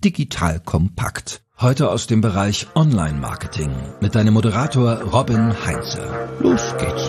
digital kompakt. Heute aus dem Bereich Online-Marketing mit deinem Moderator Robin Heinze. Los geht's.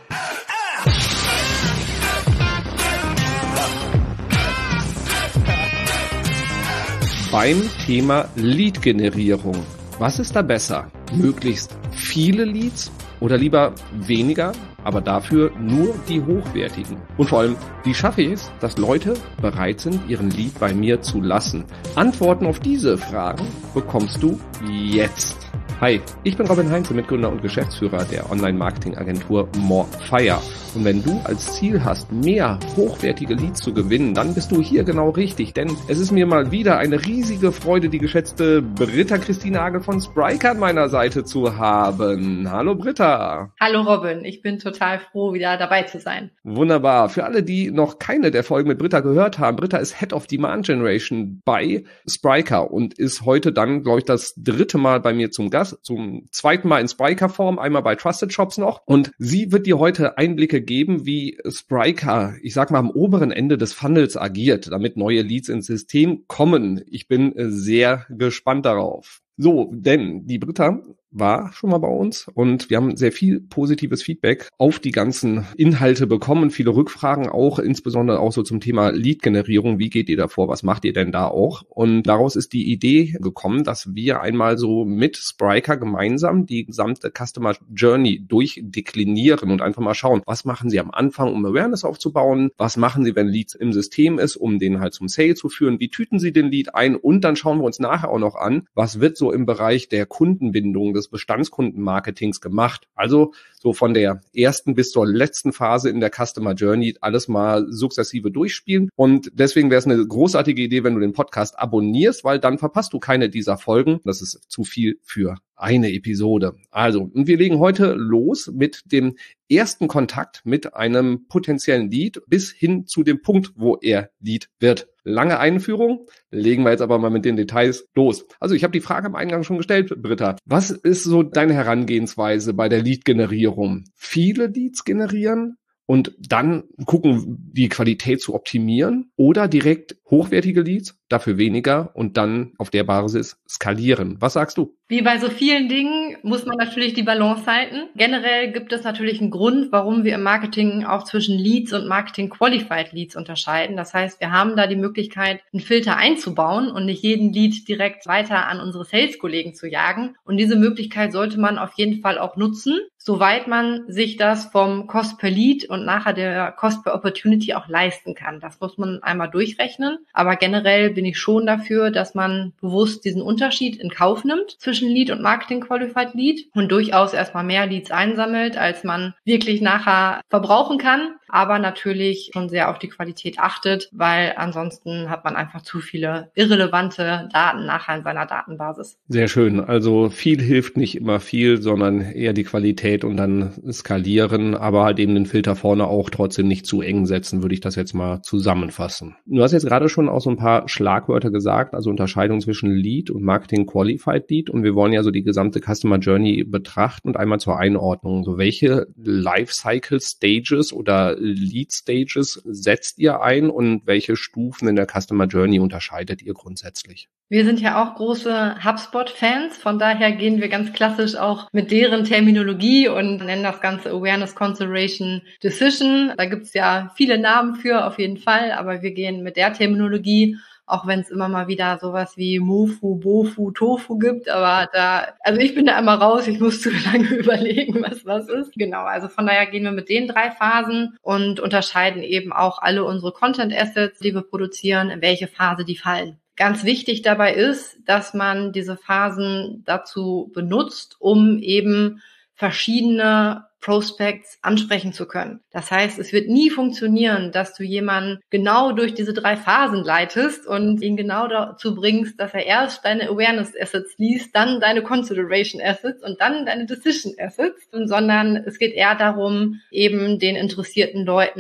Beim Thema Lead-Generierung. Was ist da besser? Möglichst viele Leads oder lieber weniger, aber dafür nur die hochwertigen? Und vor allem, wie schaffe ich es, dass Leute bereit sind, ihren Lead bei mir zu lassen? Antworten auf diese Fragen bekommst du jetzt. Hi, ich bin Robin Heinze, Mitgründer und Geschäftsführer der Online-Marketing-Agentur Morefire. Und wenn du als Ziel hast, mehr hochwertige Leads zu gewinnen, dann bist du hier genau richtig. Denn es ist mir mal wieder eine riesige Freude, die geschätzte Britta Christine Agel von Spryker an meiner Seite zu haben. Hallo Britta. Hallo Robin, ich bin total froh, wieder dabei zu sein. Wunderbar. Für alle, die noch keine der Folgen mit Britta gehört haben, Britta ist Head of Demand Generation bei Spryker und ist heute dann, glaube ich, das 3. Mal bei mir zum Gast, zum 2. Mal in Spryker-Form, einmal bei Trusted Shops noch. Und sie wird dir heute Einblicke geben, wie Spryker, ich sag mal, am oberen Ende des Funnels agiert, damit neue Leads ins System kommen. Ich bin sehr gespannt darauf. So, denn die Britta war schon mal bei uns und wir haben sehr viel positives Feedback auf die ganzen Inhalte bekommen, viele Rückfragen auch, insbesondere auch so zum Thema Lead-Generierung. Wie geht ihr da vor? Was macht ihr denn da auch? Und daraus ist die Idee gekommen, dass wir einmal so mit Spryker gemeinsam die gesamte Customer Journey durchdeklinieren und einfach mal schauen, was machen sie am Anfang, um Awareness aufzubauen? Was machen sie, wenn Leads im System ist, um den halt zum Sale zu führen? Wie tüten sie den Lead ein? Und dann schauen wir uns nachher auch noch an, was wird so im Bereich der Kundenbindung, des Bestandskundenmarketings gemacht. Also so von der ersten bis zur letzten Phase in der Customer Journey alles mal sukzessive durchspielen. Und deswegen wäre es eine großartige Idee, wenn du den Podcast abonnierst, weil dann verpasst du keine dieser Folgen. Das ist zu viel für eine Episode. Also, und wir legen heute los mit dem ersten Kontakt mit einem potenziellen Lead bis hin zu dem Punkt, wo er Lead wird. Lange Einführung, legen wir jetzt aber mal mit den Details los. Also ich habe die Frage am Eingang schon gestellt, Britta. Was ist so deine Herangehensweise bei der Lead-Generierung? Viele Leads generieren und dann gucken, die Qualität zu optimieren oder direkt hochwertige Leads, dafür weniger und dann auf der Basis skalieren? Was sagst du? Wie bei so vielen Dingen muss man natürlich die Balance halten. Generell gibt es natürlich einen Grund, warum wir im Marketing auch zwischen Leads und Marketing Qualified Leads unterscheiden. Das heißt, wir haben da die Möglichkeit, einen Filter einzubauen und nicht jeden Lead direkt weiter an unsere Sales-Kollegen zu jagen. Und diese Möglichkeit sollte man auf jeden Fall auch nutzen, soweit man sich das vom Cost per Lead und nachher der Cost per Opportunity auch leisten kann. Das muss man einmal durchrechnen. Aber generell bin ich schon dafür, dass man bewusst diesen Unterschied in Kauf nimmt zwischen Lead und Marketing Qualified Lead und durchaus erstmal mehr Leads einsammelt, als man wirklich nachher verbrauchen kann, aber natürlich schon sehr auf die Qualität achtet, weil ansonsten hat man einfach zu viele irrelevante Daten nachher in seiner Datenbasis. Sehr schön. Also viel hilft nicht immer viel, sondern eher die Qualität und dann skalieren, aber halt eben den Filter vorne auch trotzdem nicht zu eng setzen, würde ich das jetzt mal zusammenfassen. Du hast jetzt gerade schon auch so ein paar Schlagwörter gesagt, also Unterscheidung zwischen Lead und Marketing Qualified Lead, und wir wollen ja so die gesamte Customer Journey betrachten und einmal zur Einordnung. So, welche Lifecycle Stages oder Lead Stages setzt ihr ein und welche Stufen in der Customer Journey unterscheidet ihr grundsätzlich? Wir sind ja auch große HubSpot-Fans, von daher gehen wir ganz klassisch auch mit deren Terminologie und nennen das Ganze Awareness Consideration Decision. Da gibt's ja viele Namen für, auf jeden Fall, aber wir gehen mit der Terminologie, auch wenn es immer mal wieder sowas wie Mofu, Bofu, Tofu gibt, aber also ich bin da immer raus, ich muss zu lange überlegen, was ist. Genau, also von daher gehen wir mit den 3 Phasen und unterscheiden eben auch alle unsere Content Assets, die wir produzieren, in welche Phase die fallen. Ganz wichtig dabei ist, dass man diese Phasen dazu benutzt, um eben verschiedene Prospects ansprechen zu können. Das heißt, es wird nie funktionieren, dass du jemanden genau durch diese 3 Phasen leitest und ihn genau dazu bringst, dass er erst deine Awareness Assets liest, dann deine Consideration Assets und dann deine Decision Assets, sondern es geht eher darum, eben den interessierten Leuten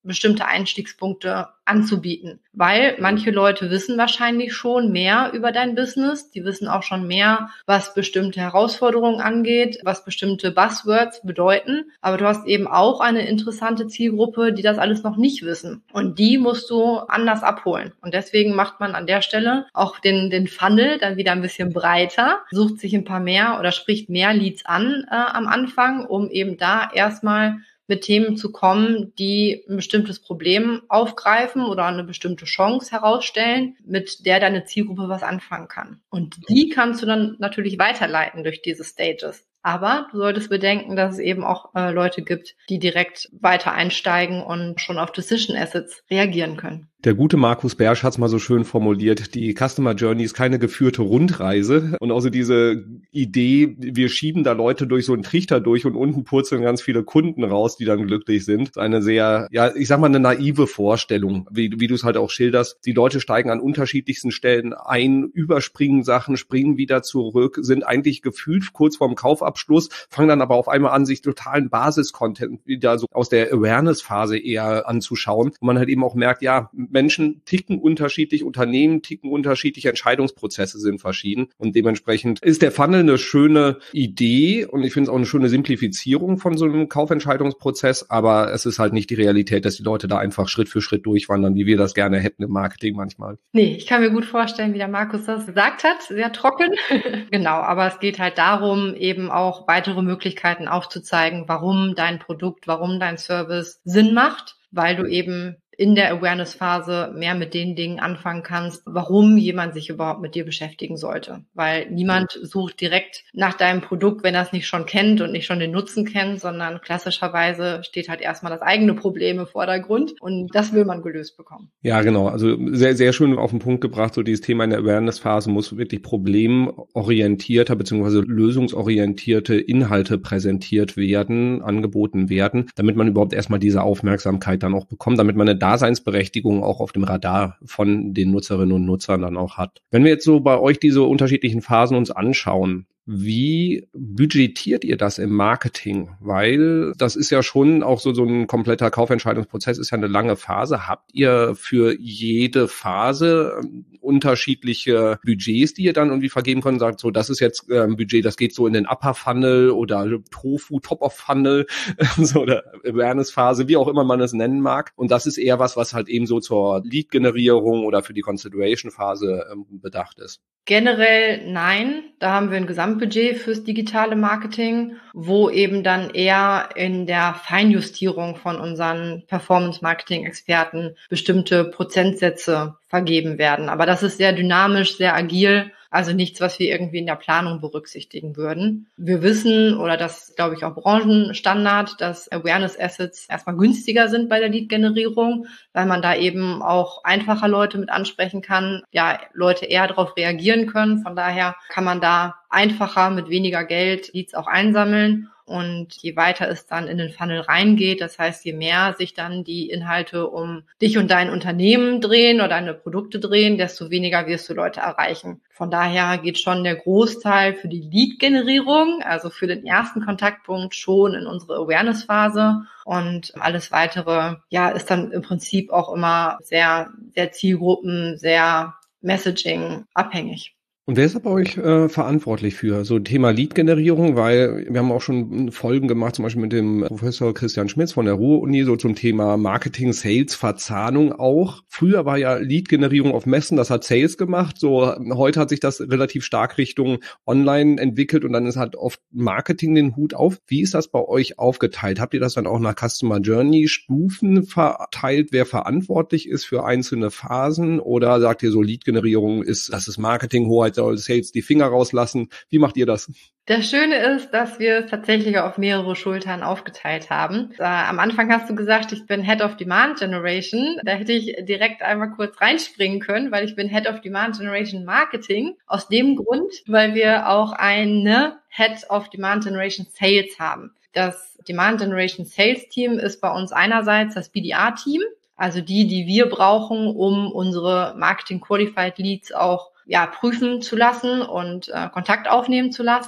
bestimmte Einstiegspunkte anzubieten. Weil manche Leute wissen wahrscheinlich schon mehr über dein Business. Die wissen auch schon mehr, was bestimmte Herausforderungen angeht, was bestimmte Buzzwords bedeuten. Aber du hast eben auch eine interessante Zielgruppe, die das alles noch nicht wissen. Und die musst du anders abholen. Und deswegen macht man an der Stelle auch den Funnel dann wieder ein bisschen breiter, sucht sich ein paar mehr oder spricht mehr Leads an am Anfang, um eben da erstmal mit Themen zu kommen, die ein bestimmtes Problem aufgreifen oder eine bestimmte Chance herausstellen, mit der deine Zielgruppe was anfangen kann. Und die kannst du dann natürlich weiterleiten durch diese Stages. Aber du solltest bedenken, dass es eben auch Leute gibt, die direkt weiter einsteigen und schon auf Decision Assets reagieren können. Der gute Markus Bersch hat es mal so schön formuliert, die Customer Journey ist keine geführte Rundreise. Und also diese Idee, wir schieben da Leute durch so einen Trichter durch und unten purzeln ganz viele Kunden raus, die dann glücklich sind. Das ist eine sehr, ja, ich sag mal, eine naive Vorstellung, wie du es halt auch schilderst. Die Leute steigen an unterschiedlichsten Stellen ein, überspringen Sachen, springen wieder zurück, sind eigentlich gefühlt kurz vorm Kaufabschluss, fangen dann aber auf einmal an, sich totalen Basis-Content wieder so aus der Awareness-Phase eher anzuschauen. Und man halt eben auch merkt, ja, Menschen ticken unterschiedlich, Unternehmen ticken unterschiedlich, Entscheidungsprozesse sind verschieden und dementsprechend ist der Funnel eine schöne Idee und ich finde es auch eine schöne Simplifizierung von so einem Kaufentscheidungsprozess, aber es ist halt nicht die Realität, dass die Leute da einfach Schritt für Schritt durchwandern, wie wir das gerne hätten im Marketing manchmal. Nee, ich kann mir gut vorstellen, wie der Markus das gesagt hat, sehr trocken. Genau, aber es geht halt darum, eben auch weitere Möglichkeiten aufzuzeigen, warum dein Produkt, warum dein Service Sinn macht, weil du eben in der Awareness-Phase mehr mit den Dingen anfangen kannst, warum jemand sich überhaupt mit dir beschäftigen sollte. Weil niemand sucht direkt nach deinem Produkt, wenn er es nicht schon kennt und nicht schon den Nutzen kennt, sondern klassischerweise steht halt erstmal das eigene Problem im Vordergrund und das will man gelöst bekommen. Ja, genau. Also sehr, sehr schön auf den Punkt gebracht. So dieses Thema in der Awareness-Phase muss wirklich problemorientierter bzw. lösungsorientierte Inhalte präsentiert werden, angeboten werden, damit man überhaupt erstmal diese Aufmerksamkeit dann auch bekommt, damit man eine Daseinsberechtigung auch auf dem Radar von den Nutzerinnen und Nutzern dann auch hat. Wenn wir jetzt so bei euch diese unterschiedlichen Phasen uns anschauen, wie budgetiert ihr das im Marketing? Weil das ist ja schon auch so ein kompletter Kaufentscheidungsprozess, ist ja eine lange Phase. Habt ihr für jede Phase unterschiedliche Budgets, die ihr dann irgendwie vergeben könnt? Sagt so, das ist jetzt ein Budget, das geht so in den Upper Funnel oder Tofu Top of Funnel so, oder Awareness Phase, wie auch immer man es nennen mag. Und das ist eher was halt eben so zur Lead-Generierung oder für die Consideration Phase bedacht ist. Generell nein, da haben wir ein Gesamtbudget fürs digitale Marketing, wo eben dann eher in der Feinjustierung von unseren Performance-Marketing-Experten bestimmte Prozentsätze vergeben werden. Aber das ist sehr dynamisch, sehr agil, also nichts, was wir irgendwie in der Planung berücksichtigen würden. Wir wissen, oder das ist, glaube ich, auch Branchenstandard, dass Awareness Assets erstmal günstiger sind bei der Lead-Generierung, weil man da eben auch einfacher Leute mit ansprechen kann, ja, Leute eher darauf reagieren können. Von daher kann man da einfacher mit weniger Geld Leads auch einsammeln. Und je weiter es dann in den Funnel reingeht, das heißt, je mehr sich dann die Inhalte um dich und dein Unternehmen drehen oder deine Produkte drehen, desto weniger wirst du Leute erreichen. Von daher geht schon der Großteil für die Lead-Generierung, also für den ersten Kontaktpunkt, schon in unsere Awareness-Phase. Und alles Weitere, ja, ist dann im Prinzip auch immer sehr, sehr Zielgruppen, sehr Messaging abhängig. Und wer ist da bei euch verantwortlich für so Thema Lead-Generierung? Weil wir haben auch schon Folgen gemacht, zum Beispiel mit dem Professor Christian Schmitz von der Ruhr-Uni, so zum Thema Marketing, Sales, Verzahnung auch. Früher war ja Lead-Generierung auf Messen, das hat Sales gemacht. So heute hat sich das relativ stark Richtung Online entwickelt und dann ist halt oft Marketing den Hut auf. Wie ist das bei euch aufgeteilt? Habt ihr das dann auch nach Customer Journey Stufen verteilt, wer verantwortlich ist für einzelne Phasen? Oder sagt ihr so, Lead-Generierung das ist Marketing, Hoheit, soll Sales die Finger rauslassen? Wie macht ihr das? Das Schöne ist, dass wir es tatsächlich auf mehrere Schultern aufgeteilt haben. Am Anfang hast du gesagt, ich bin Head of Demand Generation. Da hätte ich direkt einmal kurz reinspringen können, weil ich bin Head of Demand Generation Marketing. Aus dem Grund, weil wir auch eine Head of Demand Generation Sales haben. Das Demand Generation Sales Team ist bei uns einerseits das BDR-Team, also die wir brauchen, um unsere Marketing Qualified Leads auch prüfen zu lassen und Kontakt aufnehmen zu lassen.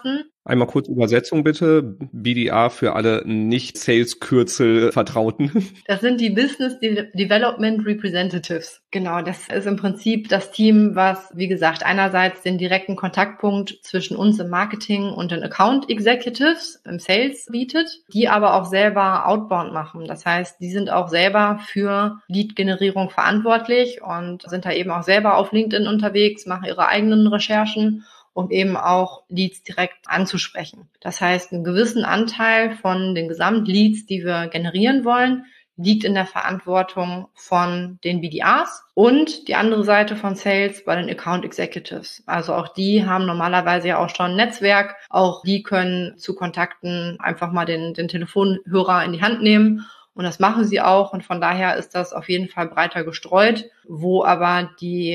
Einmal kurz Übersetzung bitte. BDR für alle Nicht-Sales-Kürzel-Vertrauten. Das sind die Business Development Representatives. Genau, das ist im Prinzip das Team, was, wie gesagt, einerseits den direkten Kontaktpunkt zwischen uns im Marketing und den Account Executives im Sales bietet, die aber auch selber Outbound machen. Das heißt, die sind auch selber für Lead-Generierung verantwortlich und sind da eben auch selber auf LinkedIn unterwegs, machen ihre eigenen Recherchen, um eben auch Leads direkt anzusprechen. Das heißt, einen gewissen Anteil von den Gesamtleads, die wir generieren wollen, liegt in der Verantwortung von den BDRs und die andere Seite von Sales bei den Account Executives. Also auch die haben normalerweise ja auch schon ein Netzwerk, auch die können zu Kontakten einfach mal den Telefonhörer in die Hand nehmen. Und das machen sie auch. Und von daher ist das auf jeden Fall breiter gestreut, wo aber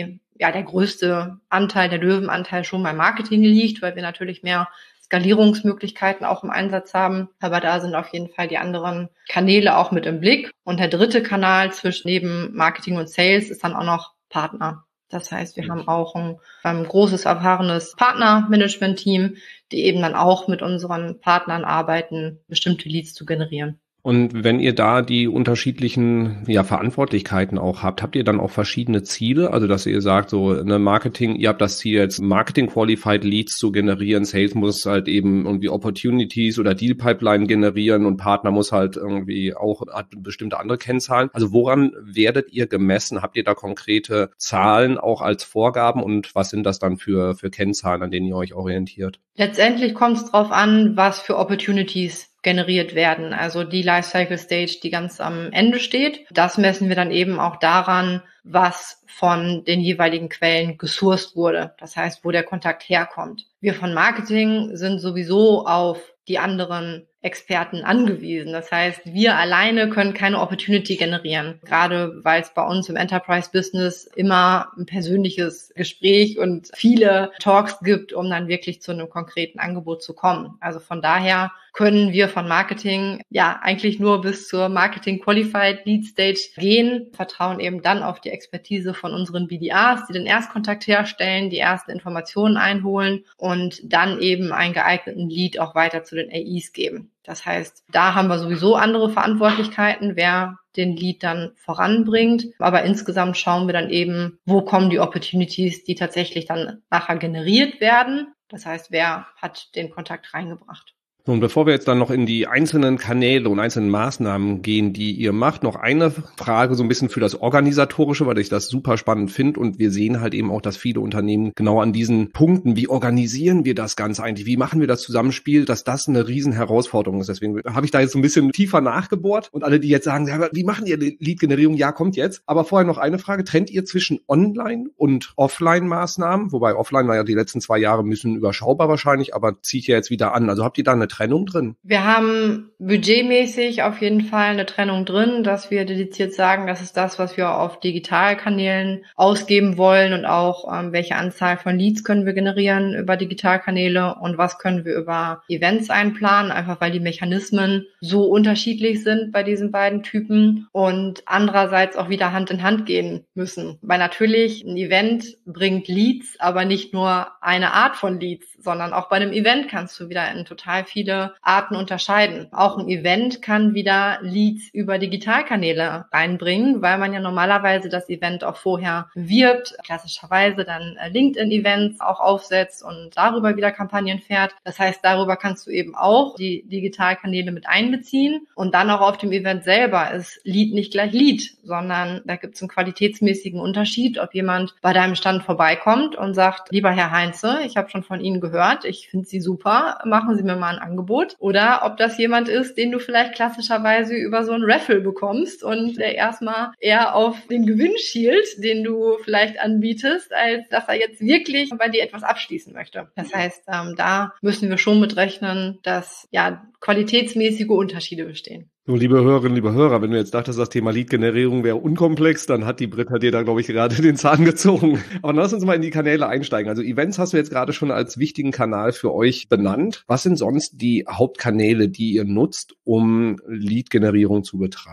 der größte Anteil, der Löwenanteil schon beim Marketing liegt, weil wir natürlich mehr Skalierungsmöglichkeiten auch im Einsatz haben. Aber da sind auf jeden Fall die anderen Kanäle auch mit im Blick. Und der dritte Kanal neben Marketing und Sales ist dann auch noch Partner. Das heißt, wir haben auch ein großes, erfahrenes Partnermanagement-Team, die eben dann auch mit unseren Partnern arbeiten, bestimmte Leads zu generieren. Und wenn ihr da die unterschiedlichen Verantwortlichkeiten auch habt ihr dann auch verschiedene Ziele? Also dass ihr sagt, so eine Marketing, ihr habt das Ziel jetzt Marketing-Qualified Leads zu generieren, Sales muss halt eben irgendwie Opportunities oder Deal-Pipeline generieren und Partner muss halt irgendwie auch hat bestimmte andere Kennzahlen. Also woran werdet ihr gemessen? Habt ihr da konkrete Zahlen auch als Vorgaben und was sind das dann für Kennzahlen, an denen ihr euch orientiert? Letztendlich kommt es drauf an, was für Opportunities generiert werden. Also die Lifecycle Stage, die ganz am Ende steht. Das messen wir dann eben auch daran, was von den jeweiligen Quellen gesourced wurde. Das heißt, wo der Kontakt herkommt. Wir von Marketing sind sowieso auf die anderen Experten angewiesen. Das heißt, wir alleine können keine Opportunity generieren. Gerade weil es bei uns im Enterprise-Business immer ein persönliches Gespräch und viele Talks gibt, um dann wirklich zu einem konkreten Angebot zu kommen. Also von daher können wir von Marketing eigentlich nur bis zur Marketing Qualified Lead Stage gehen, vertrauen eben dann auf die Expertise von unseren BDRs, die den Erstkontakt herstellen, die ersten Informationen einholen und dann eben einen geeigneten Lead auch weiter zu den AEs geben. Das heißt, da haben wir sowieso andere Verantwortlichkeiten, wer den Lead dann voranbringt. Aber insgesamt schauen wir dann eben, wo kommen die Opportunities, die tatsächlich dann nachher generiert werden. Das heißt, wer hat den Kontakt reingebracht. Und bevor wir jetzt dann noch in die einzelnen Kanäle und einzelnen Maßnahmen gehen, die ihr macht, noch eine Frage so ein bisschen für das Organisatorische, weil ich das super spannend finde und wir sehen halt eben auch, dass viele Unternehmen genau an diesen Punkten, wie organisieren wir das Ganze eigentlich, wie machen wir das Zusammenspiel, dass das eine riesen Herausforderung ist. Deswegen habe ich da jetzt so ein bisschen tiefer nachgebohrt und alle, die jetzt sagen, wie machen ihr die Lead-Generierung? Ja, kommt jetzt. Aber vorher noch eine Frage, trennt ihr zwischen Online- und Offline-Maßnahmen? Wobei Offline war ja die letzten 2 Jahre ein bisschen überschaubar wahrscheinlich, aber zieht ja jetzt wieder an. Also habt ihr da eine Trennung drin? Wir haben budgetmäßig auf jeden Fall eine Trennung drin, dass wir dediziert sagen, das ist das, was wir auf Digitalkanälen ausgeben wollen und auch welche Anzahl von Leads können wir generieren über Digitalkanäle und was können wir über Events einplanen, einfach weil die Mechanismen so unterschiedlich sind bei diesen beiden Typen und andererseits auch wieder Hand in Hand gehen müssen. Weil natürlich ein Event bringt Leads, aber nicht nur eine Art von Leads, sondern auch bei einem Event kannst du wieder in total viele Arten unterscheiden. Auch ein Event kann wieder Leads über Digitalkanäle reinbringen, weil man ja normalerweise das Event auch vorher wirbt, klassischerweise dann LinkedIn-Events auch aufsetzt und darüber wieder Kampagnen fährt. Das heißt, darüber kannst du eben auch die Digitalkanäle mit einbeziehen und dann auch auf dem Event selber ist Lead nicht gleich Lead, sondern da gibt es einen qualitätsmäßigen Unterschied, ob jemand bei deinem Stand vorbeikommt und sagt, lieber Herr Heinze, ich habe schon von Ihnen gehört, ich finde Sie super, machen Sie mir mal ein Angebot. Oder ob das jemand ist, den du vielleicht klassischerweise über so ein Raffle bekommst und der erstmal eher auf den Gewinn schielt, den du vielleicht anbietest, als dass er jetzt wirklich bei dir etwas abschließen möchte. Das heißt, da müssen wir schon mitrechnen, dass qualitätsmäßige Unterschiede bestehen. So, liebe Hörerinnen, liebe Hörer, wenn du jetzt dachtest, das Thema Lead-Generierung wäre unkomplex, dann hat die Britta dir da, glaube ich, gerade den Zahn gezogen. Aber dann lass uns mal in die Kanäle einsteigen. Also Events hast du jetzt gerade schon als wichtigen Kanal für euch benannt. Was sind sonst die Hauptkanäle, die ihr nutzt, um Lead-Generierung zu betreiben?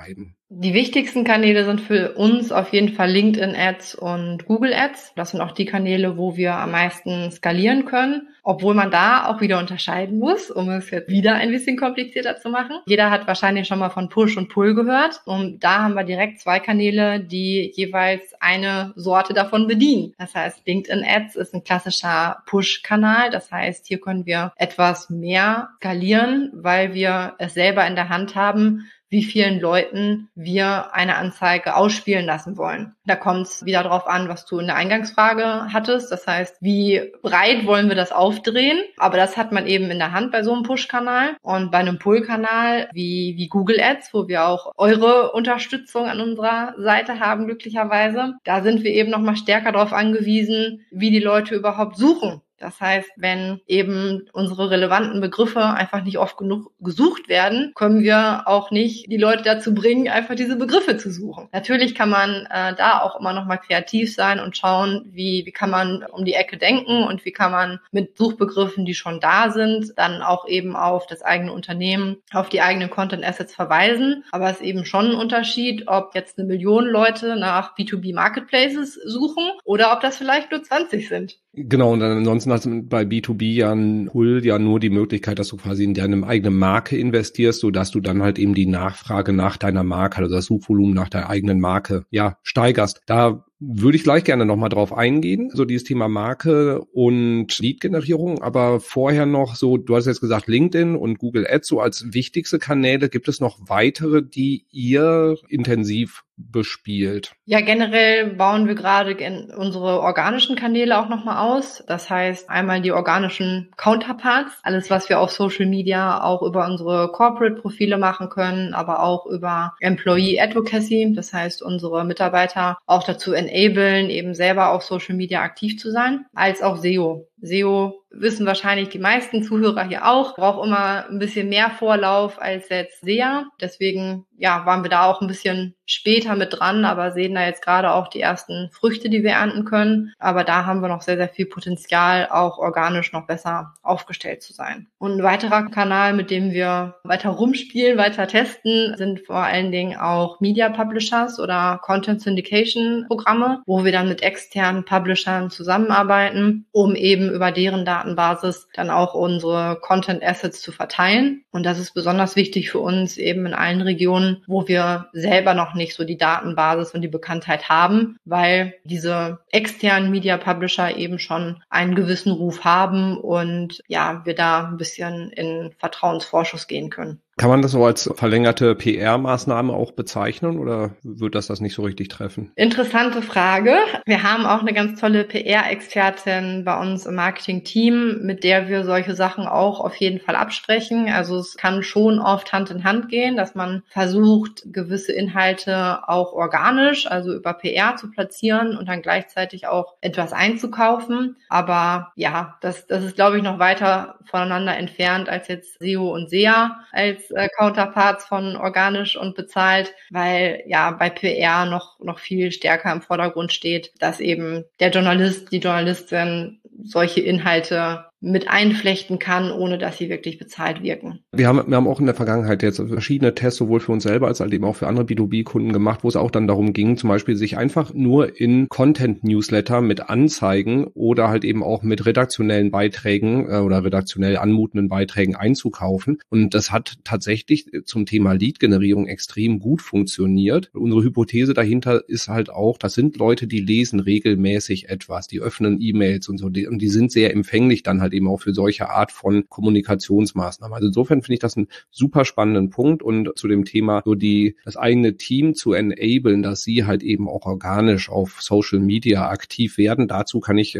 Die wichtigsten Kanäle sind für uns auf jeden Fall LinkedIn Ads und Google Ads. Das sind auch die Kanäle, wo wir am meisten skalieren können, obwohl man da auch wieder unterscheiden muss, um es jetzt wieder ein bisschen komplizierter zu machen. Jeder hat wahrscheinlich schon mal von Push und Pull gehört und da haben wir direkt 2 Kanäle, die jeweils eine Sorte davon bedienen. Das heißt, LinkedIn Ads ist ein klassischer Push-Kanal. Das heißt, hier können wir etwas mehr skalieren, weil wir es selber in der Hand haben, wie vielen Leuten wir eine Anzeige ausspielen lassen wollen. Da kommt es wieder darauf an, was du in der Eingangsfrage hattest. Das heißt, wie breit wollen wir das aufdrehen? Aber das hat man eben in der Hand bei so einem Push-Kanal. Und bei einem Pull-Kanal wie Google Ads, wo wir auch eure Unterstützung an unserer Seite haben, glücklicherweise, da sind wir eben nochmal stärker darauf angewiesen, wie die Leute überhaupt suchen. Das heißt, wenn eben unsere relevanten Begriffe einfach nicht oft genug gesucht werden, können wir auch nicht die Leute dazu bringen, einfach diese Begriffe zu suchen. Natürlich kann man da auch immer noch mal kreativ sein und schauen, wie kann man um die Ecke denken und wie kann man mit Suchbegriffen, die schon da sind, dann auch eben auf das eigene Unternehmen, auf die eigenen Content Assets verweisen. Aber es ist eben schon ein Unterschied, ob jetzt 1 Million Leute nach B2B Marketplaces suchen oder ob das vielleicht nur 20 sind. Genau, und dann ansonsten hast du bei B2B ja ein Pull ja nur die Möglichkeit, dass du quasi in deine eigene Marke investierst, sodass du dann halt eben die Nachfrage nach deiner Marke, also das Suchvolumen nach der eigenen Marke, ja, steigerst. Da würde ich gleich gerne nochmal drauf eingehen, so dieses Thema Marke und Lead-Generierung, aber vorher noch so, du hast jetzt gesagt LinkedIn und Google Ads so als wichtigste Kanäle, gibt es noch weitere, die ihr intensiv bespielt? Ja, generell bauen wir gerade unsere organischen Kanäle auch nochmal aus. Das heißt, einmal die organischen Counterparts, alles, was wir auf Social Media auch über unsere Corporate-Profile machen können, aber auch über Employee Advocacy. Das heißt, unsere Mitarbeiter auch dazu enablen, eben selber auf Social Media aktiv zu sein, als auch SEO. SEO wissen wahrscheinlich die meisten Zuhörer hier auch, braucht immer ein bisschen mehr Vorlauf als jetzt SEA. Deswegen waren wir da auch ein bisschen später mit dran, aber sehen da jetzt gerade auch die ersten Früchte, die wir ernten können. Aber da haben wir noch sehr, sehr viel Potenzial, auch organisch noch besser aufgestellt zu sein. Und ein weiterer Kanal, mit dem wir weiter rumspielen, weiter testen, sind vor allen Dingen auch Media Publishers oder Content Syndication Programme, wo wir dann mit externen Publishern zusammenarbeiten, um eben über deren Datenbasis dann auch unsere Content Assets zu verteilen. Und das ist besonders wichtig für uns eben in allen Regionen, wo wir selber noch nicht so die Datenbasis und die Bekanntheit haben, weil diese externen Media Publisher eben schon einen gewissen Ruf haben und wir da ein bisschen in Vertrauensvorschuss gehen können. Kann man das so als verlängerte PR-Maßnahme auch bezeichnen oder wird das nicht so richtig treffen? Interessante Frage. Wir haben auch eine ganz tolle PR-Expertin bei uns im Marketing-Team, mit der wir solche Sachen auch auf jeden Fall absprechen. Also es kann schon oft Hand in Hand gehen, dass man versucht, gewisse Inhalte auch organisch, also über PR zu platzieren und dann gleichzeitig auch etwas einzukaufen. Aber das ist, glaube ich, noch weiter voneinander entfernt als jetzt SEO und SEA als Counterparts von organisch und bezahlt, weil bei PR noch viel stärker im Vordergrund steht, dass eben der Journalist, die Journalistin solche Inhalte mit einflechten kann, ohne dass sie wirklich bezahlt wirken. Wir haben auch in der Vergangenheit jetzt verschiedene Tests, sowohl für uns selber als eben auch für andere B2B-Kunden gemacht, wo es auch dann darum ging, zum Beispiel sich einfach nur in Content-Newsletter mit Anzeigen oder halt eben auch mit redaktionellen Beiträgen oder redaktionell anmutenden Beiträgen einzukaufen. Und das hat tatsächlich zum Thema Lead-Generierung extrem gut funktioniert. Unsere Hypothese dahinter ist halt auch, das sind Leute, die lesen regelmäßig etwas, die öffnen E-Mails und so, und die sind sehr empfänglich dann halt eben auch für solche Art von Kommunikationsmaßnahmen. Also insofern finde ich das einen super spannenden Punkt und zu dem Thema so das eigene Team zu enablen, dass sie halt eben auch organisch auf Social Media aktiv werden. Dazu packe ich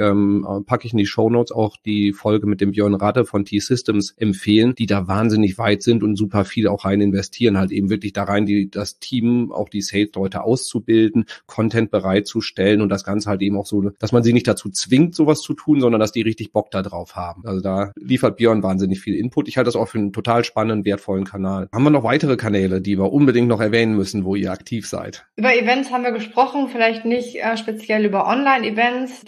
in die Shownotes auch die Folge mit dem Björn Radde von T-Systems empfehlen, die da wahnsinnig weit sind und super viel auch rein investieren, halt eben wirklich da rein, das Team, auch die Sales-Leute auszubilden, Content bereitzustellen und das Ganze halt eben auch so, dass man sie nicht dazu zwingt, sowas zu tun, sondern dass die richtig Bock da drauf haben. Also da liefert Björn wahnsinnig viel Input. Ich halte das auch für einen total spannenden, wertvollen Kanal. Haben wir noch weitere Kanäle, die wir unbedingt noch erwähnen müssen, wo ihr aktiv seid? Über Events haben wir gesprochen, vielleicht nicht speziell über Online-Events. Das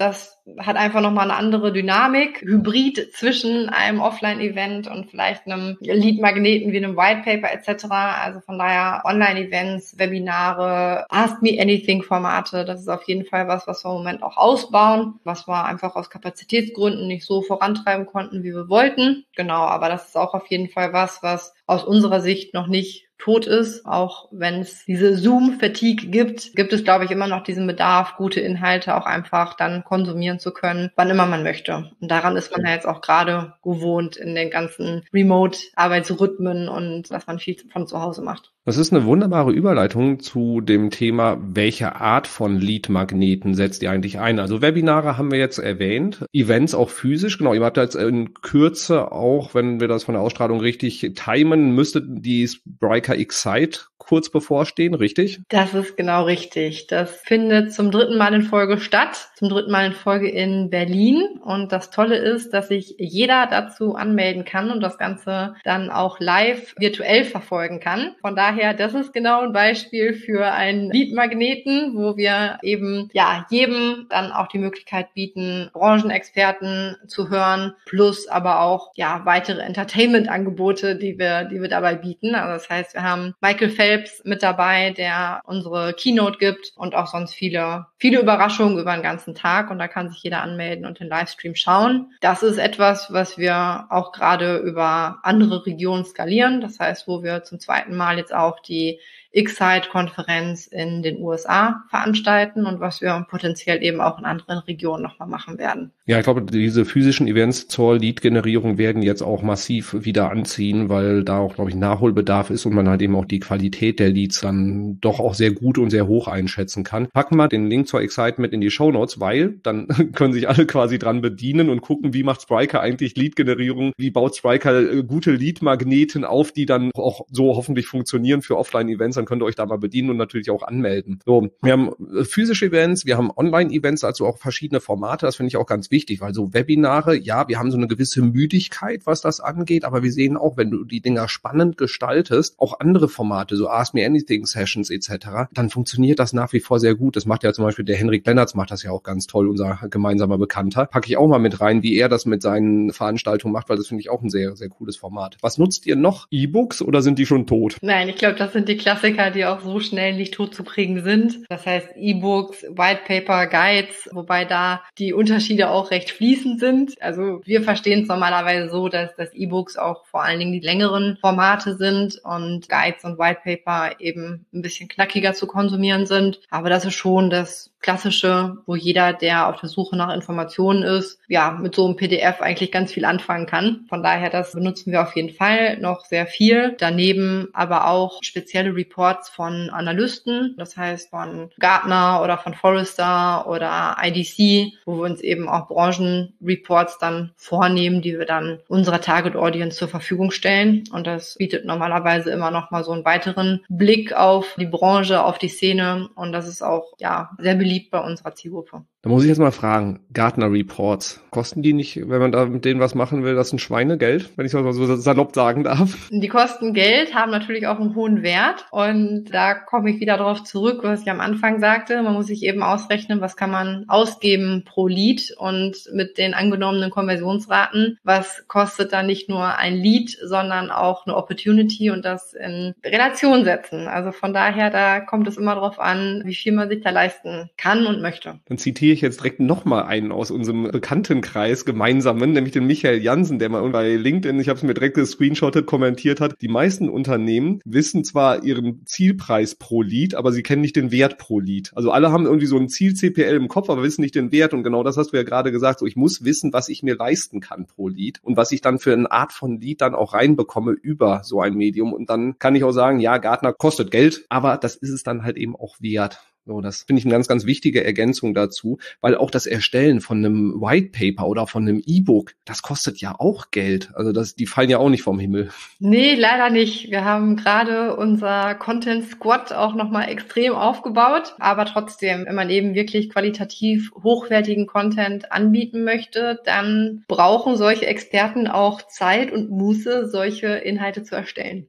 hat einfach nochmal eine andere Dynamik, Hybrid zwischen einem Offline-Event und vielleicht einem Lead-Magneten wie einem White Paper etc. Also von daher Online-Events, Webinare, Ask-Me-Anything-Formate, das ist auf jeden Fall was wir im Moment auch ausbauen, was wir einfach aus Kapazitätsgründen nicht so vorantreiben konnten, wie wir wollten. Genau, aber das ist auch auf jeden Fall was aus unserer Sicht noch nicht tot ist, auch wenn es diese Zoom-Fatigue gibt es, glaube ich, immer noch diesen Bedarf, gute Inhalte auch einfach dann konsumieren zu können, wann immer man möchte. Und daran ist man ja jetzt auch gerade gewohnt in den ganzen Remote-Arbeitsrhythmen und dass man viel von zu Hause macht. Das ist eine wunderbare Überleitung zu dem Thema, welche Art von Lead-Magneten setzt ihr eigentlich ein? Also Webinare haben wir jetzt erwähnt, Events auch physisch, genau, ihr habt jetzt in Kürze auch, wenn wir das von der Ausstrahlung richtig timen, müsste die Spryker Excite kurz bevorstehen, richtig? Das ist genau richtig. Das findet zum 3. Mal in Folge statt, zum 3. Mal in Folge in Berlin. Und das Tolle ist, dass sich jeder dazu anmelden kann und das Ganze dann auch live virtuell verfolgen kann. Von daher, das ist genau ein Beispiel für einen Lead-Magneten, wo wir eben jedem dann auch die Möglichkeit bieten, Branchenexperten zu hören, plus aber auch weitere Entertainment-Angebote, die wir dabei bieten. Also das heißt, wir haben Michael Phelps mit dabei, der unsere Keynote gibt und auch sonst viele Überraschungen über den ganzen Tag und da kann sich jeder anmelden und den Livestream schauen. Das ist etwas, was wir auch gerade über andere Regionen skalieren. Das heißt, wo wir zum 2. Mal jetzt auch die Excite-Konferenz in den USA veranstalten und was wir potenziell eben auch in anderen Regionen nochmal machen werden. Ja, ich glaube, diese physischen Events zur Lead-Generierung werden jetzt auch massiv wieder anziehen, weil da auch, glaube ich, Nachholbedarf ist und man halt eben auch die Qualität der Leads dann doch auch sehr gut und sehr hoch einschätzen kann. Packen wir den Link zur Excite mit in die Shownotes, weil dann können sich alle quasi dran bedienen und gucken, wie macht Spryker eigentlich Lead-Generierung, wie baut Spryker gute Lead-Magneten auf, die dann auch so hoffentlich funktionieren für Offline-Events. Dann könnt ihr euch da mal bedienen und natürlich auch anmelden. So, wir haben physische Events, wir haben Online-Events, also auch verschiedene Formate. Das finde ich auch ganz wichtig, weil so Webinare, ja, wir haben so eine gewisse Müdigkeit, was das angeht, aber wir sehen auch, wenn du die Dinger spannend gestaltest, auch andere Formate, so Ask Me Anything Sessions etc., dann funktioniert das nach wie vor sehr gut. Das macht ja zum Beispiel der Henrik Lennertz, macht das ja auch ganz toll, unser gemeinsamer Bekannter. Packe ich auch mal mit rein, wie er das mit seinen Veranstaltungen macht, weil das finde ich auch ein sehr, sehr cooles Format. Was nutzt ihr noch? E-Books oder sind die schon tot? Nein, ich glaube, das sind die Klassiker, die auch so schnell nicht tot zu kriegen sind. Das heißt E-Books, White Paper, Guides, wobei da die Unterschiede auch recht fließend sind. Also wir verstehen es normalerweise so, dass E-Books auch vor allen Dingen die längeren Formate sind und Guides und White Paper eben ein bisschen knackiger zu konsumieren sind. Aber das ist schon das Klassische, wo jeder, der auf der Suche nach Informationen ist, mit so einem PDF eigentlich ganz viel anfangen kann. Von daher, das benutzen wir auf jeden Fall noch sehr viel. Daneben aber auch spezielle Reports von Analysten, das heißt von Gartner oder von Forrester oder IDC, wo wir uns eben auch Branchenreports dann vornehmen, die wir dann unserer Target Audience zur Verfügung stellen. Und das bietet normalerweise immer noch mal so einen weiteren Blick auf die Branche, auf die Szene. Und das ist auch sehr beliebt bei unserer Zielgruppe. Da muss ich jetzt mal fragen, Gartner Reports, kosten die nicht, wenn man da mit denen was machen will, das ist ein Schweinegeld, wenn ich das mal so salopp sagen darf? Die kosten Geld, haben natürlich auch einen hohen Wert und da komme ich wieder darauf zurück, was ich am Anfang sagte. Man muss sich eben ausrechnen, was kann man ausgeben pro Lead und mit den angenommenen Konversionsraten, was kostet da nicht nur ein Lead, sondern auch eine Opportunity und das in Relation setzen. Also von daher, da kommt es immer darauf an, wie viel man sich da leisten kann und möchte. Dann zitiere ich jetzt direkt nochmal einen aus unserem Bekanntenkreis gemeinsamen, nämlich den Michael Jansen, der mal bei LinkedIn, ich habe es mir direkt gescreenshottet, kommentiert hat, die meisten Unternehmen wissen zwar ihren Zielpreis pro Lead, aber sie kennen nicht den Wert pro Lead. Also alle haben irgendwie so ein Ziel-CPL im Kopf, aber wissen nicht den Wert und genau das hast du ja gerade gesagt, so ich muss wissen, was ich mir leisten kann pro Lead und was ich dann für eine Art von Lead dann auch reinbekomme über so ein Medium und dann kann ich auch sagen, ja, Gartner kostet Geld, aber das ist es dann halt eben auch wert. So, das finde ich eine ganz, ganz wichtige Ergänzung dazu, weil auch das Erstellen von einem White Paper oder von einem E-Book, das kostet ja auch Geld. Also die fallen ja auch nicht vom Himmel. Nee, leider nicht. Wir haben gerade unser Content Squad auch nochmal extrem aufgebaut. Aber trotzdem, wenn man eben wirklich qualitativ hochwertigen Content anbieten möchte, dann brauchen solche Experten auch Zeit und Muße, solche Inhalte zu erstellen.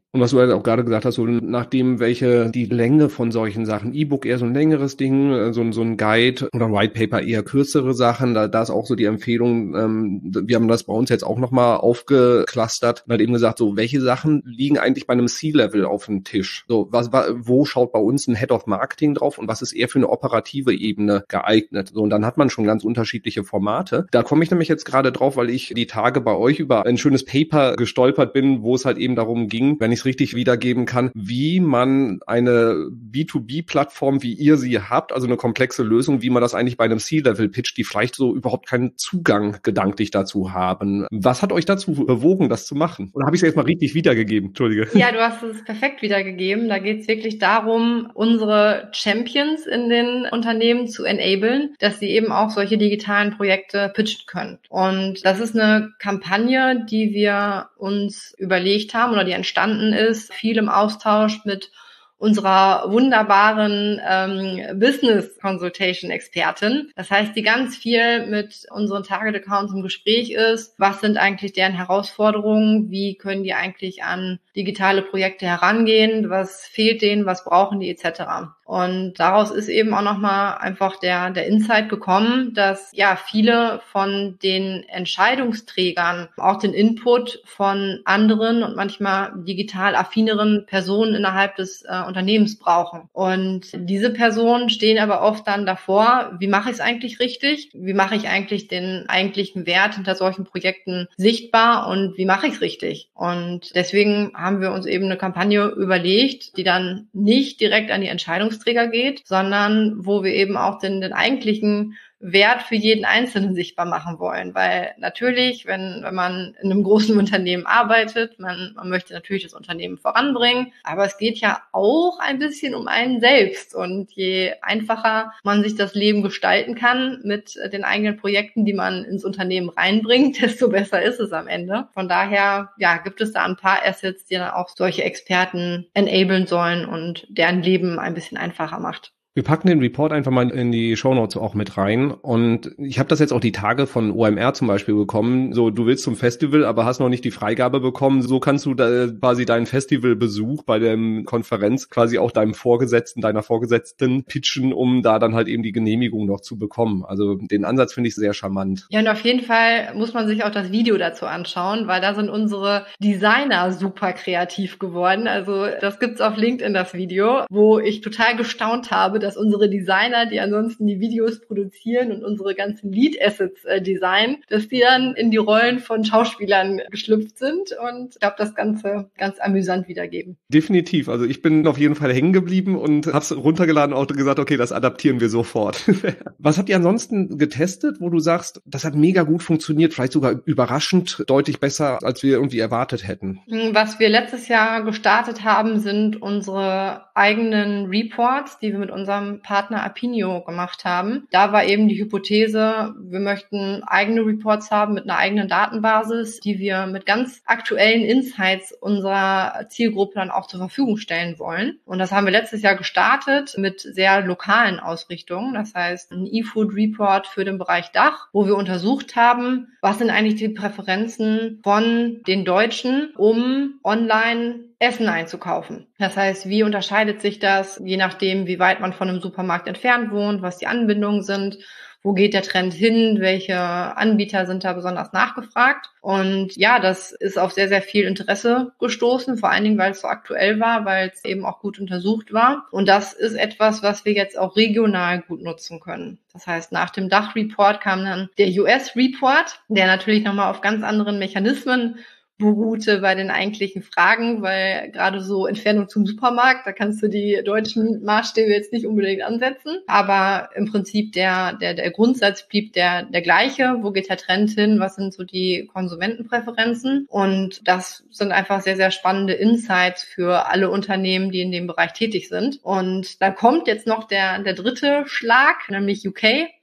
Und was du halt auch gerade gesagt hast, so nachdem welche die Länge von solchen Sachen, E-Book eher so ein längeres Ding, so ein Guide oder White Paper eher kürzere Sachen, da ist auch so die Empfehlung, wir haben das bei uns jetzt auch nochmal aufgeclustert und halt eben gesagt, so welche Sachen liegen eigentlich bei einem C-Level auf dem Tisch? So, wo schaut bei uns ein Head of Marketing drauf und was ist eher für eine operative Ebene geeignet? So, und dann hat man schon ganz unterschiedliche Formate. Da komme ich nämlich jetzt gerade drauf, weil ich die Tage bei euch über ein schönes Paper gestolpert bin, wo es halt eben darum ging, wenn ich es richtig wiedergeben kann, wie man eine B2B-Plattform, wie ihr sie habt, also eine komplexe Lösung, wie man das eigentlich bei einem C-Level pitcht, die vielleicht so überhaupt keinen Zugang gedanklich dazu haben. Was hat euch dazu bewogen, das zu machen? Oder habe ich es jetzt mal richtig wiedergegeben? Entschuldige. Ja, du hast es perfekt wiedergegeben. Da geht es wirklich darum, unsere Champions in den Unternehmen zu enablen, dass sie eben auch solche digitalen Projekte pitchen können. Und das ist eine Kampagne, die wir uns überlegt haben oder die entstanden ist, viel im Austausch mit unserer wunderbaren Business Consultation Expertin. Das heißt, die ganz viel mit unseren Target Accounts im Gespräch ist. Was sind eigentlich deren Herausforderungen? Wie können die eigentlich an digitale Projekte herangehen? Was fehlt denen? Was brauchen die etc.? Und daraus ist eben auch nochmal einfach der Insight gekommen, dass ja viele von den Entscheidungsträgern auch den Input von anderen und manchmal digital affineren Personen innerhalb des Unternehmens brauchen. Und diese Personen stehen aber oft dann davor, wie mache ich es eigentlich richtig? Wie mache ich eigentlich den eigentlichen Wert hinter solchen Projekten sichtbar und wie mache ich es richtig? Und deswegen haben wir uns eben eine Kampagne überlegt, die dann nicht direkt an die Entscheidungsträger geht, sondern wo wir eben auch den eigentlichen Wert für jeden Einzelnen sichtbar machen wollen. Weil natürlich, wenn man in einem großen Unternehmen arbeitet, man möchte natürlich das Unternehmen voranbringen, aber es geht ja auch ein bisschen um einen selbst. Und je einfacher man sich das Leben gestalten kann mit den eigenen Projekten, die man ins Unternehmen reinbringt, desto besser ist es am Ende. Von daher, ja, gibt es da ein paar Assets, die dann auch solche Experten enablen sollen und deren Leben ein bisschen einfacher macht. Wir packen den Report einfach mal in die Shownotes auch mit rein und ich habe das jetzt auch die Tage von OMR zum Beispiel bekommen, so du willst zum Festival, aber hast noch nicht die Freigabe bekommen, so kannst du da quasi deinen Festivalbesuch bei der Konferenz quasi auch deiner Vorgesetzten pitchen, um da dann halt eben die Genehmigung noch zu bekommen. Also den Ansatz finde ich sehr charmant. Ja, und auf jeden Fall muss man sich auch das Video dazu anschauen, weil da sind unsere Designer super kreativ geworden. Also das gibt's auf LinkedIn, das Video, wo ich total gestaunt habe, dass unsere Designer, die ansonsten die Videos produzieren und unsere ganzen Lead-Assets designen, dass die dann in die Rollen von Schauspielern geschlüpft sind und ich glaube, das Ganze ganz amüsant wiedergeben. Definitiv. Also ich bin auf jeden Fall hängen geblieben und hab's runtergeladen und gesagt, okay, das adaptieren wir sofort. Was habt ihr ansonsten getestet, wo du sagst, das hat mega gut funktioniert, vielleicht sogar überraschend deutlich besser, als wir irgendwie erwartet hätten? Was wir letztes Jahr gestartet haben, sind unsere eigenen Reports, die wir mit unserem Partner Apinio gemacht haben. Da war eben die Hypothese, wir möchten eigene Reports haben mit einer eigenen Datenbasis, die wir mit ganz aktuellen Insights unserer Zielgruppe dann auch zur Verfügung stellen wollen. Und das haben wir letztes Jahr gestartet mit sehr lokalen Ausrichtungen. Das heißt, ein E-Food Report für den Bereich Dach, wo wir untersucht haben, was sind eigentlich die Präferenzen von den Deutschen, um online Essen einzukaufen. Das heißt, wie unterscheidet sich das, je nachdem, wie weit man von einem Supermarkt entfernt wohnt, was die Anbindungen sind, wo geht der Trend hin, welche Anbieter sind da besonders nachgefragt. Und ja, das ist auf sehr, sehr viel Interesse gestoßen, vor allen Dingen, weil es so aktuell war, weil es eben auch gut untersucht war. Und das ist etwas, was wir jetzt auch regional gut nutzen können. Das heißt, nach dem Dach-Report kam dann der US-Report, der natürlich nochmal auf ganz anderen Mechanismen beruhte bei den eigentlichen Fragen, weil gerade so Entfernung zum Supermarkt, da kannst du die deutschen Maßstäbe jetzt nicht unbedingt ansetzen. Aber im Prinzip der Grundsatz blieb der gleiche. Wo geht der Trend hin? Was sind so die Konsumentenpräferenzen? Und das sind einfach sehr, sehr spannende Insights für alle Unternehmen, die in dem Bereich tätig sind. Und da kommt jetzt noch der dritte Schlag, nämlich UK.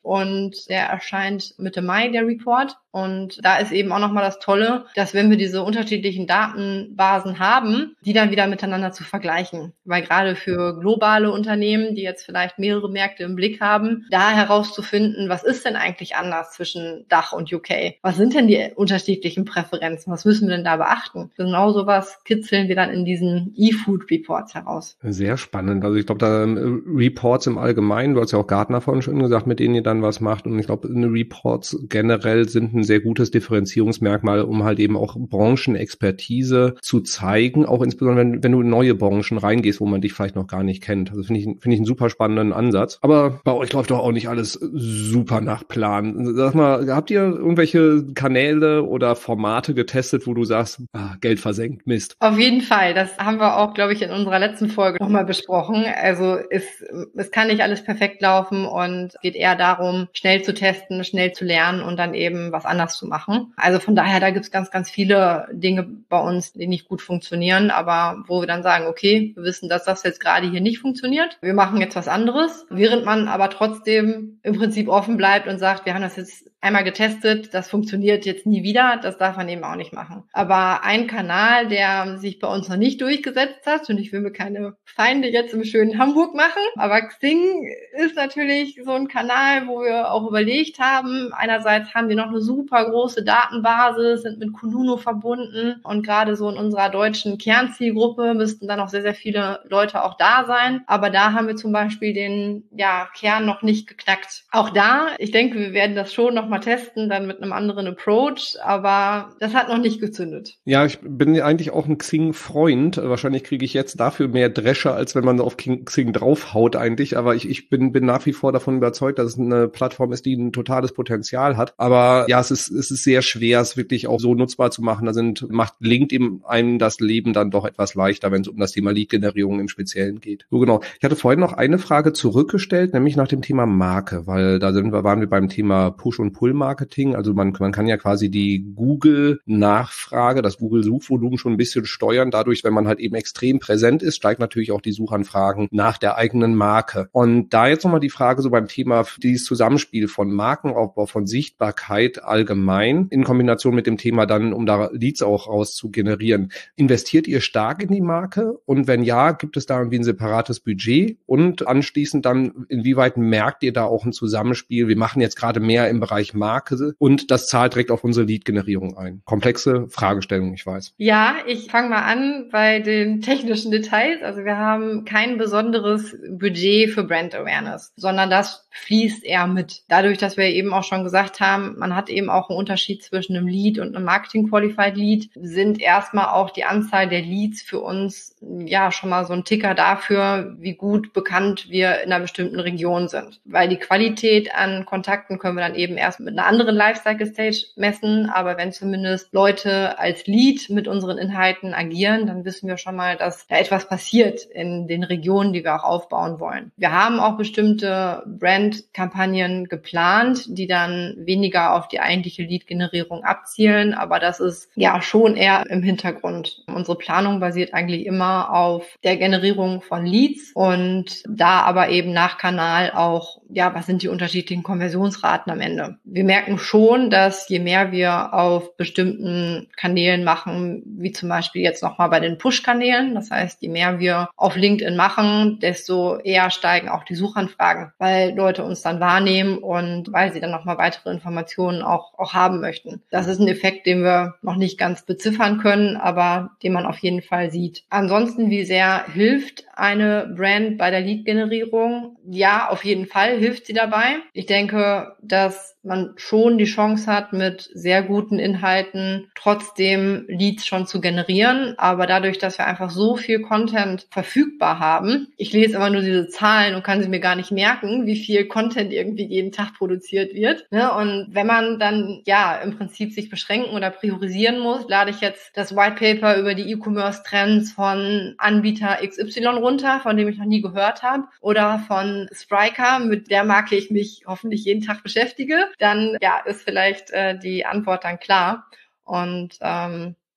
und der erscheint Mitte Mai, der Report. Und da ist eben auch nochmal das Tolle, dass wenn wir diese unterschiedlichen Datenbasen haben, die dann wieder miteinander zu vergleichen. Weil gerade für globale Unternehmen, die jetzt vielleicht mehrere Märkte im Blick haben, da herauszufinden, was ist denn eigentlich anders zwischen Dach und UK? Was sind denn die unterschiedlichen Präferenzen? Was müssen wir denn da beachten? Genau sowas kitzeln wir dann in diesen E-Food Reports heraus. Sehr spannend. Also ich glaube, da Reports im Allgemeinen, du hast ja auch Gartner vorhin schon gesagt, mit denen ihr dann was macht. Und ich glaube, Reports generell sind ein sehr gutes Differenzierungsmerkmal, um halt eben auch Branchenexpertise zu zeigen, auch insbesondere, wenn du in neue Branchen reingehst, wo man dich vielleicht noch gar nicht kennt. Also finde ich einen super spannenden Ansatz. Aber bei euch läuft doch auch nicht alles super nach Plan. Sag mal, habt ihr irgendwelche Kanäle oder Formate getestet, wo du sagst, Geld versenkt, Mist? Auf jeden Fall. Das haben wir auch, glaube ich, in unserer letzten Folge nochmal besprochen. Also es kann nicht alles perfekt laufen und es geht eher darum, schnell zu testen, schnell zu lernen und dann eben was anders zu machen. Also von daher, da gibt es ganz, ganz viele Dinge bei uns, die nicht gut funktionieren, aber wo wir dann sagen, okay, wir wissen, dass das jetzt gerade hier nicht funktioniert. Wir machen jetzt was anderes, während man aber trotzdem im Prinzip offen bleibt und sagt, wir haben das jetzt einmal getestet, das funktioniert jetzt nie wieder, das darf man eben auch nicht machen. Aber ein Kanal, der sich bei uns noch nicht durchgesetzt hat, und ich will mir keine Feinde jetzt im schönen Hamburg machen, aber Xing ist natürlich so ein Kanal, wo wir auch überlegt haben, einerseits haben wir noch eine super große Datenbasis, sind mit Kununu verbunden und gerade so in unserer deutschen Kernzielgruppe müssten dann auch sehr, sehr viele Leute auch da sein, aber da haben wir zum Beispiel den Kern noch nicht geknackt. Auch da, ich denke, wir werden das schon noch mal testen, dann mit einem anderen Approach, aber das hat noch nicht gezündet. Ja, ich bin eigentlich auch ein Xing-Freund. Wahrscheinlich kriege ich jetzt dafür mehr Drescher, als wenn man auf Xing draufhaut eigentlich, aber ich bin nach wie vor davon überzeugt, dass es eine Plattform ist, die ein totales Potenzial hat. Aber ja, es ist sehr schwer, es wirklich auch so nutzbar zu machen. Macht LinkedIn einem das Leben dann doch etwas leichter, wenn es um das Thema Lead-Generierung im Speziellen geht. So genau. Ich hatte vorhin noch eine Frage zurückgestellt, nämlich nach dem Thema Marke, weil da waren wir beim Thema Push- und Pull-Marketing. Also man kann ja quasi die Google-Nachfrage, das Google-Suchvolumen schon ein bisschen steuern. Dadurch, wenn man halt eben extrem präsent ist, steigt natürlich auch die Suchanfragen nach der eigenen Marke. Und da jetzt nochmal die Frage so beim Thema dieses Zusammenspiel von Markenaufbau, von Sichtbarkeit allgemein in Kombination mit dem Thema dann, um da Leads auch raus zu generieren. Investiert ihr stark in die Marke? Und wenn ja, gibt es da irgendwie ein separates Budget? Und anschließend dann, inwieweit merkt ihr da auch ein Zusammenspiel? Wir machen jetzt gerade mehr im Bereich Marke und das zahlt direkt auf unsere Lead-Generierung ein. Komplexe Fragestellung, ich weiß. Ja, ich fange mal an bei den technischen Details. Also wir haben kein besonderes Budget für Brand Awareness, sondern das fließt eher mit. Dadurch, dass wir eben auch schon gesagt haben, man hat eben auch einen Unterschied zwischen einem Lead und einem Marketing Qualified Lead, sind erstmal auch die Anzahl der Leads für uns ja schon mal so ein Ticker dafür, wie gut bekannt wir in einer bestimmten Region sind. Weil die Qualität an Kontakten können wir dann eben erst mit einer anderen Lifecycle Stage messen, aber wenn zumindest Leute als Lead mit unseren Inhalten agieren, dann wissen wir schon mal, dass da etwas passiert in den Regionen, die wir auch aufbauen wollen. Wir haben auch bestimmte Brand-Kampagnen geplant, die dann weniger auf die eigentliche Lead-Generierung abzielen, aber das ist ja schon eher im Hintergrund. Unsere Planung basiert eigentlich immer auf der Generierung von Leads und da aber eben nach Kanal auch, ja, was sind die unterschiedlichen Konversionsraten am Ende. Wir merken schon, dass je mehr wir auf bestimmten Kanälen machen, wie zum Beispiel jetzt nochmal bei den Push-Kanälen, das heißt, je mehr wir auf LinkedIn machen, desto eher steigen auch die Suchanfragen, weil Leute uns dann wahrnehmen und weil sie dann nochmal weitere Informationen auch haben möchten. Das ist ein Effekt, den wir noch nicht ganz beziffern können, aber den man auf jeden Fall sieht. Ansonsten, wie sehr hilft eine Brand bei der Lead-Generierung? Ja, auf jeden Fall hilft sie dabei. Ich denke, dass man schon die Chance hat, mit sehr guten Inhalten trotzdem Leads schon zu generieren. Aber dadurch, dass wir einfach so viel Content verfügbar haben, ich lese immer nur diese Zahlen und kann sie mir gar nicht merken, wie viel Content irgendwie jeden Tag produziert wird. Und wenn man dann ja im Prinzip sich beschränken oder priorisieren muss, lade ich jetzt das White Paper über die E-Commerce-Trends von Anbieter XY runter, von dem ich noch nie gehört habe, oder von Spryker, mit der Marke ich mich hoffentlich jeden Tag beschäftige, dann ja ist vielleicht die Antwort dann klar. Und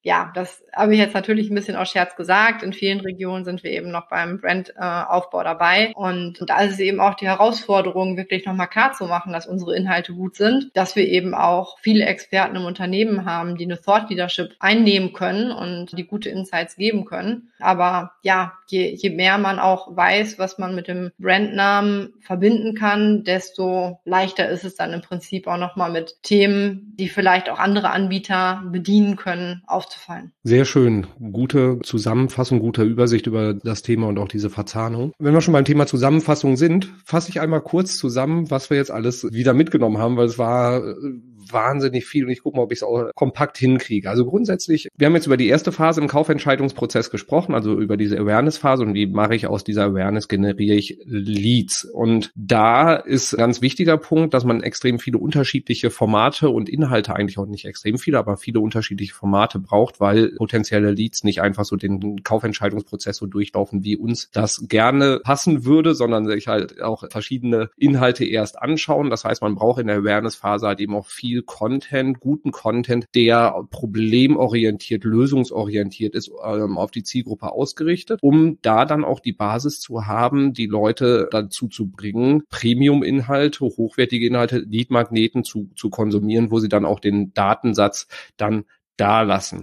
ja, das habe ich jetzt natürlich ein bisschen aus Scherz gesagt. In vielen Regionen sind wir eben noch beim Brandaufbau dabei. Und da ist es eben auch die Herausforderung, wirklich nochmal klar zu machen, dass unsere Inhalte gut sind, dass wir eben auch viele Experten im Unternehmen haben, die eine Thought Leadership einnehmen können und die gute Insights geben können. Aber ja, je mehr man auch weiß, was man mit dem Brandnamen verbinden kann, desto leichter ist es dann im Prinzip auch nochmal mit Themen, die vielleicht auch andere Anbieter bedienen können, aufzufallen. Sehr schön. Gute Zusammenfassung, gute Übersicht über das Thema und auch diese Verzahnung. Wenn wir schon beim Thema Zusammenfassung sind, fasse ich einmal kurz zusammen, was wir jetzt alles wieder mitgenommen haben, weil es war wahnsinnig viel und ich gucke mal, ob ich es auch kompakt hinkriege. Also grundsätzlich, wir haben jetzt über die erste Phase im Kaufentscheidungsprozess gesprochen, also über diese Awareness-Phase und wie mache ich aus dieser Awareness, generiere ich Leads. Und da ist ein ganz wichtiger Punkt, dass man extrem viele unterschiedliche Formate und Inhalte, eigentlich auch nicht extrem viele, aber viele unterschiedliche Formate braucht, weil potenzielle Leads nicht einfach so den Kaufentscheidungsprozess so durchlaufen, wie uns das gerne passen würde, sondern sich halt auch verschiedene Inhalte erst anschauen. Das heißt, man braucht in der Awareness-Phase halt eben auch viel Content, guten Content, der problemorientiert, lösungsorientiert ist, auf die Zielgruppe ausgerichtet, um da dann auch die Basis zu haben, die Leute dazu zu bringen, Premium-Inhalte, hochwertige Inhalte, Lead-Magneten zu konsumieren, wo sie dann auch den Datensatz dann da lassen.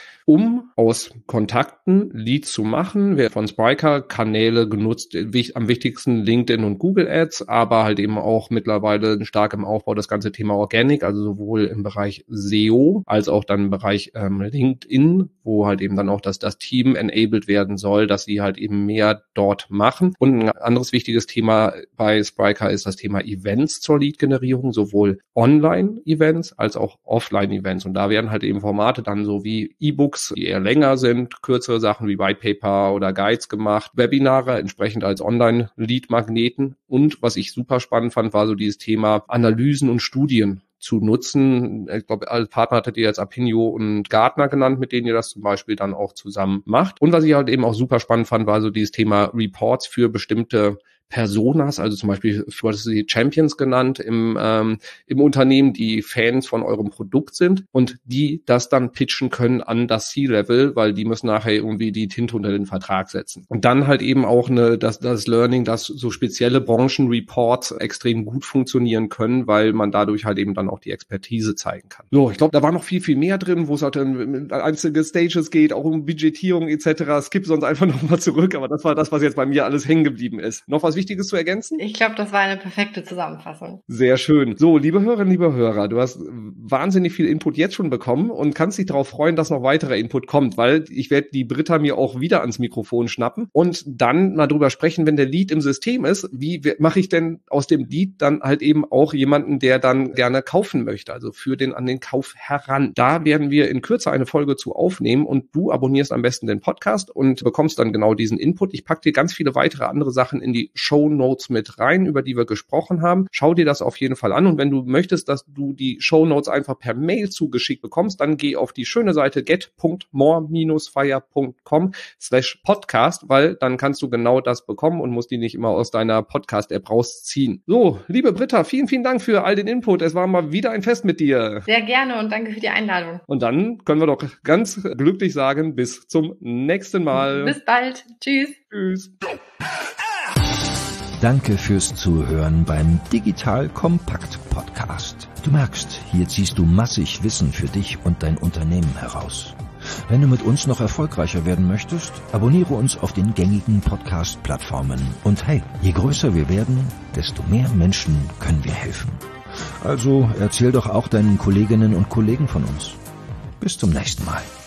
Um aus Kontakten Leads zu machen, wird von Spryker Kanäle genutzt, am wichtigsten LinkedIn und Google Ads, aber halt eben auch mittlerweile stark im Aufbau das ganze Thema Organic, also sowohl im Bereich SEO als auch dann im Bereich LinkedIn, wo halt eben dann auch das Team enabled werden soll, dass sie halt eben mehr dort machen. Und ein anderes wichtiges Thema bei Spryker ist das Thema Events zur Lead-Generierung, sowohl Online-Events als auch Offline-Events. Und da werden halt eben Formate dann so wie E-Books, die eher länger sind, kürzere Sachen wie White Paper oder Guides gemacht, Webinare entsprechend als Online-Lead-Magneten. Und was ich super spannend fand, war so dieses Thema Analysen und Studien zu nutzen. Ich glaube, als Partner hattet ihr jetzt Apinio und Gartner genannt, mit denen ihr das zum Beispiel dann auch zusammen macht. Und was ich halt eben auch super spannend fand, war so dieses Thema Reports für bestimmte Personas, also zum Beispiel, du hattest sie Champions genannt im Unternehmen, die Fans von eurem Produkt sind und die das dann pitchen können an das C-Level, weil die müssen nachher irgendwie die Tinte unter den Vertrag setzen. Und dann halt eben auch das Learning, dass so spezielle Branchenreports extrem gut funktionieren können, weil man dadurch halt eben dann auch die Expertise zeigen kann. So, ich glaube, da war noch viel, viel mehr drin, wo es halt in einzelne Stages geht, auch um Budgetierung etc. Skip sonst einfach nochmal zurück, aber das war das, was jetzt bei mir alles hängen geblieben ist. Noch was Wichtiges zu ergänzen? Ich glaube, das war eine perfekte Zusammenfassung. Sehr schön. So, liebe Hörerinnen, liebe Hörer, du hast wahnsinnig viel Input jetzt schon bekommen und kannst dich darauf freuen, dass noch weiterer Input kommt, weil ich werde die Britta mir auch wieder ans Mikrofon schnappen und dann mal drüber sprechen, wenn der Lead im System ist, wie mache ich denn aus dem Lead dann halt eben auch jemanden, der dann gerne kaufen möchte, also für den an den Kauf heran. Da werden wir in Kürze eine Folge zu aufnehmen und du abonnierst am besten den Podcast und bekommst dann genau diesen Input. Ich packe dir ganz viele weitere andere Sachen in die Shownotes mit rein, über die wir gesprochen haben. Schau dir das auf jeden Fall an und wenn du möchtest, dass du die Shownotes einfach per Mail zugeschickt bekommst, dann geh auf die schöne Seite get.more-fire.com/podcast, weil dann kannst du genau das bekommen und musst die nicht immer aus deiner Podcast-App rausziehen. So, liebe Britta, vielen, vielen Dank für all den Input. Es war mal wieder ein Fest mit dir. Sehr gerne und danke für die Einladung. Und dann können wir doch ganz glücklich sagen, bis zum nächsten Mal. Bis bald. Tschüss. Tschüss. Danke fürs Zuhören beim Digital Kompakt Podcast. Du merkst, hier ziehst du massig Wissen für dich und dein Unternehmen heraus. Wenn du mit uns noch erfolgreicher werden möchtest, abonniere uns auf den gängigen Podcast-Plattformen. Und hey, je größer wir werden, desto mehr Menschen können wir helfen. Also erzähl doch auch deinen Kolleginnen und Kollegen von uns. Bis zum nächsten Mal.